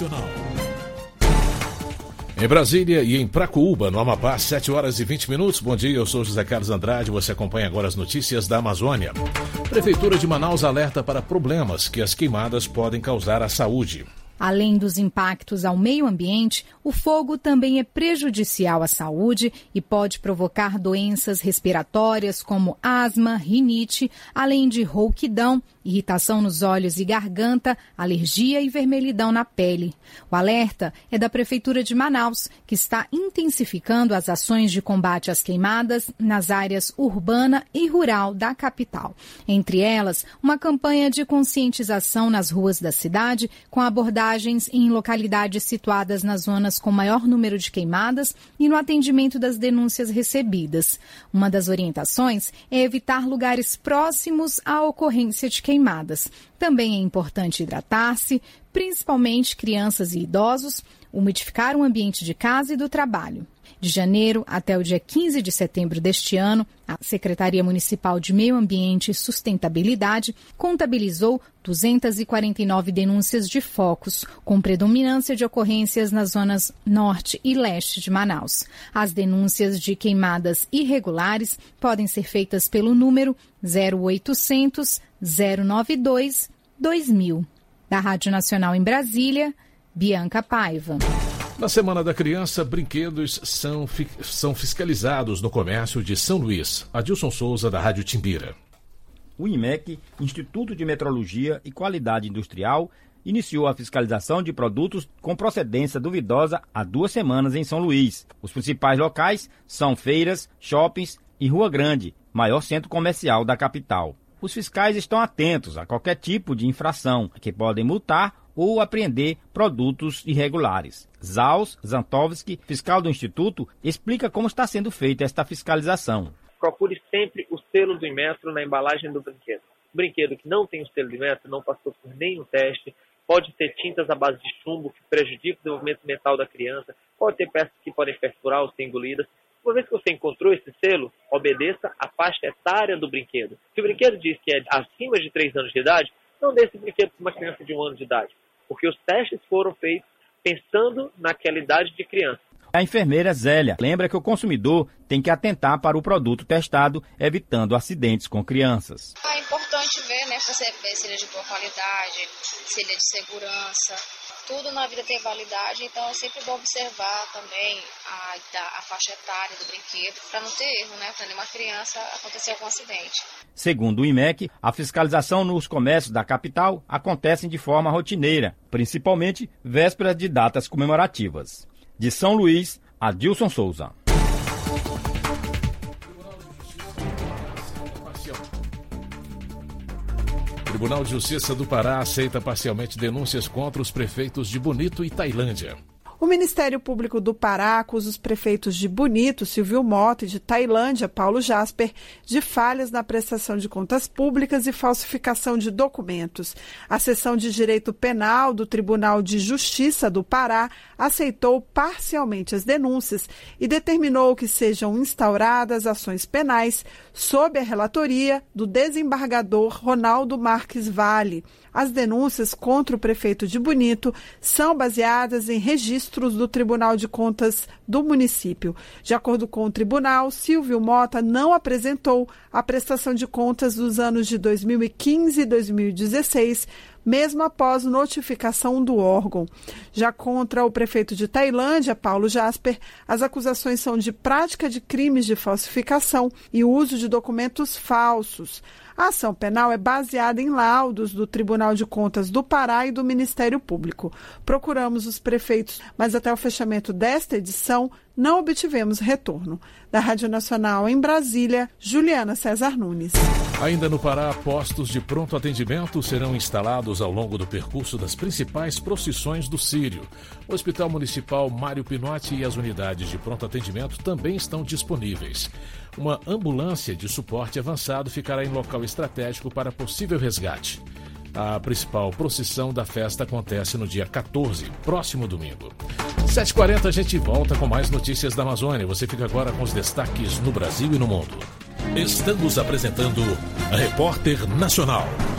Nacional. Em Brasília e em Pracuúba, no Amapá, 7h20. Bom dia, eu sou José Carlos Andrade. Você acompanha agora as notícias da Amazônia. Prefeitura de Manaus alerta para problemas que as queimadas podem causar à saúde. Além dos impactos ao meio ambiente, o fogo também é prejudicial à saúde e pode provocar doenças respiratórias como asma, rinite, além de rouquidão, irritação nos olhos e garganta, alergia e vermelhidão na pele. O alerta é da Prefeitura de Manaus, que está intensificando as ações de combate às queimadas nas áreas urbana e rural da capital. Entre elas, uma campanha de conscientização nas ruas da cidade, com abordagens em localidades situadas nas zonas com maior número de queimadas e no atendimento das denúncias recebidas. Uma das orientações é evitar lugares próximos à ocorrência de queimadas. Também é importante hidratar-se, principalmente crianças e idosos, umidificar o ambiente de casa e do trabalho. De janeiro até o dia 15 de setembro deste ano, a Secretaria Municipal de Meio Ambiente e Sustentabilidade contabilizou 249 denúncias de focos, com predominância de ocorrências nas zonas norte e leste de Manaus. As denúncias de queimadas irregulares podem ser feitas pelo número 0800 092 2000. Da Rádio Nacional em Brasília, Bianca Paiva. Na Semana da Criança, brinquedos são fiscalizados no comércio de São Luís. Adilson Souza, da Rádio Timbira. O IMEC, Instituto de Metrologia e Qualidade Industrial, iniciou a fiscalização de produtos com procedência duvidosa há 2 semanas em São Luís. Os principais locais são feiras, shoppings e Rua Grande, maior centro comercial da capital. Os fiscais estão atentos a qualquer tipo de infração, que podem multar ou apreender produtos irregulares. Zaus Zantovski, fiscal do Instituto, explica como está sendo feita esta fiscalização. Procure sempre o selo do Inmetro na embalagem do brinquedo. O brinquedo que não tem o selo do Inmetro não passou por nenhum teste, pode ter tintas à base de chumbo que prejudicam o desenvolvimento mental da criança, pode ter peças que podem perfurar ou ser engolidas. Uma vez que você encontrou esse selo, obedeça à faixa etária do brinquedo. Se o brinquedo diz que é acima de 3 anos de idade, não dê esse brinquedo para uma criança de 1 ano de idade, porque os testes foram feitos pensando naquela idade de criança. A enfermeira Zélia lembra que o consumidor tem que atentar para o produto testado, evitando acidentes com crianças. É importante ver, né, se ele é de boa qualidade, se ele é de segurança. Tudo na vida tem validade, então é sempre bom observar também a faixa etária do brinquedo, para não ter erro, né, para nenhuma criança acontecer algum acidente. Segundo o IMEC, a fiscalização nos comércios da capital acontece de forma rotineira, principalmente vésperas de datas comemorativas. De São Luís, Adilson Souza. O Tribunal de Justiça do Pará aceita parcialmente denúncias contra os prefeitos de Bonito e Tailândia. O Ministério Público do Pará acusa os prefeitos de Bonito, Silvio Mota, e de Tailândia, Paulo Jasper, de falhas na prestação de contas públicas e falsificação de documentos. A Seção de Direito Penal do Tribunal de Justiça do Pará aceitou parcialmente as denúncias e determinou que sejam instauradas ações penais sob a relatoria do desembargador Ronaldo Marques Vale. As denúncias contra o prefeito de Bonito são baseadas em registros do Tribunal de Contas do município. De acordo com o tribunal, Silvio Mota não apresentou a prestação de contas dos anos de 2015 e 2016, mesmo após notificação do órgão. Já contra o prefeito de Tailândia, Paulo Jasper, as acusações são de prática de crimes de falsificação e uso de documentos falsos. A ação penal é baseada em laudos do Tribunal de Contas do Pará e do Ministério Público. Procuramos os prefeitos, mas até o fechamento desta edição não obtivemos retorno. Da Rádio Nacional em Brasília, Juliana César Nunes. Ainda no Pará, postos de pronto atendimento serão instalados ao longo do percurso das principais procissões do Círio. O Hospital Municipal Mário Pinotti e as unidades de pronto atendimento também estão disponíveis. Uma ambulância de suporte avançado ficará em local estratégico para possível resgate. A principal procissão da festa acontece no dia 14, próximo domingo. 7h40, a gente volta com mais notícias da Amazônia. Você fica agora com os destaques no Brasil e no mundo. Estamos apresentando Repórter Nacional.